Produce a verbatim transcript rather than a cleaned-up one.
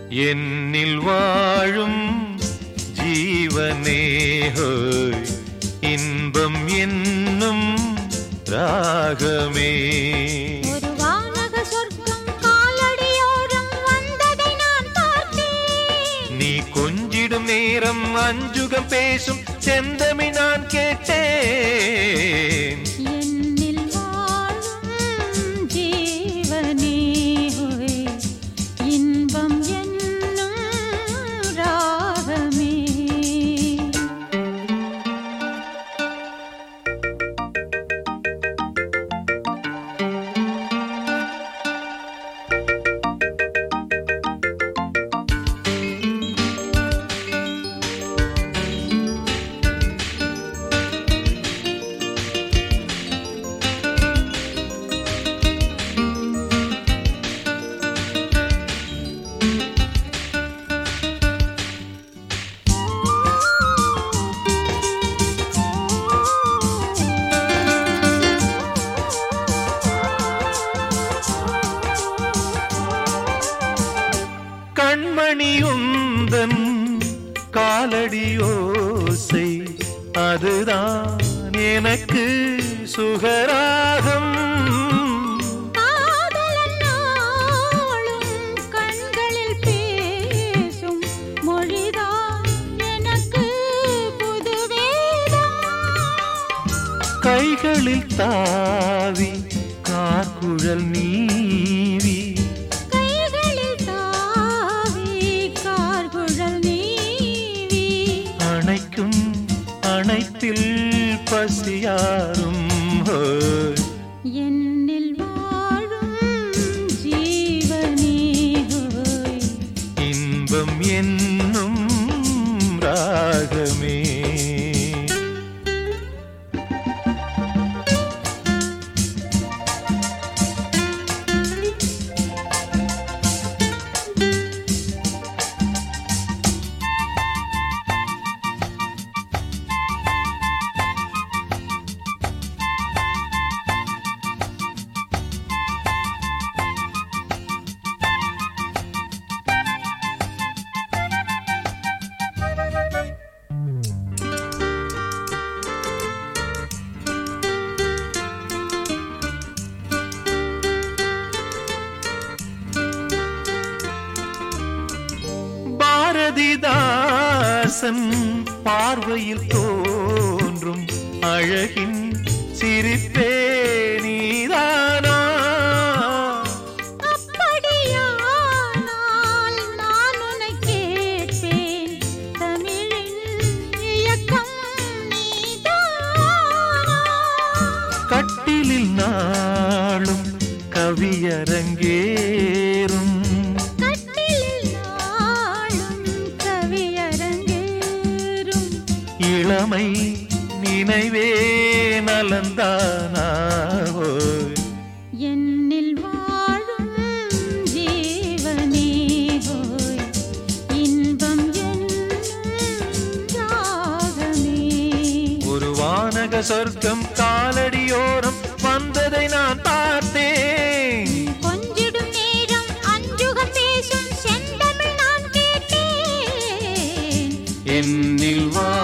என்னில் வாழும் ஜீவனே ஹோய் இன்பம் என்னும் ராகமே. ஒரு வானக சொர்க்கம் காலடியோரம் வந்ததை நான் பார்த்தேன். நீ கொஞ்சிடும் நேரம் அஞ்சுகம் பேசும் செந்தமி நான் கேட்டேன். என்னில் வாழும் ஜீவனே ஹோய் இன்பம் என்னும் ராகமே. கண்மணியுந்தன் காலடியோசை அதுதான் எனக்கு சுகராகம். காதலன் நாளும் கண்களில் பேசும் மொழிதான் எனக்கு புது வேதம். கைகளில் தாவி கார்குழல் நீவி கைகளில் தாவி கார்குழல் நீவி அணைக்கும் அணைப்பில் பசியாரும் ஹோய். என்னில் வாழும் ஜீவனே ஹோய் இன்பம் என்னும் ராகமே. பாரதிதாசன் பார்வையில் தோன்றும் அழகின் சிரிப்பே நீதானா? அப்படியானால் நான் உன்னை கேட்பேன், தமிழின் இயக்கம் நீதானா? கட்டிலில் நாளும் கவியரங்கேறும் கட்டிலில் நாளும் கவியரங்கேறும் இளமை நினைவே நலந்தானா ஹோய். என்னில் வாழும் ஜீவனே ஹோய் இன்பம் என்னும் ராகமே. ஒரு வானக சொர்க்கம் காலடியோரம் வந்ததை நான் பார்த்தேன். கொஞ்சிடும் நேரம் அஞ்சுகம் பேசும் செந்தமிழ் நான் கேட்டேன். என்னில் வா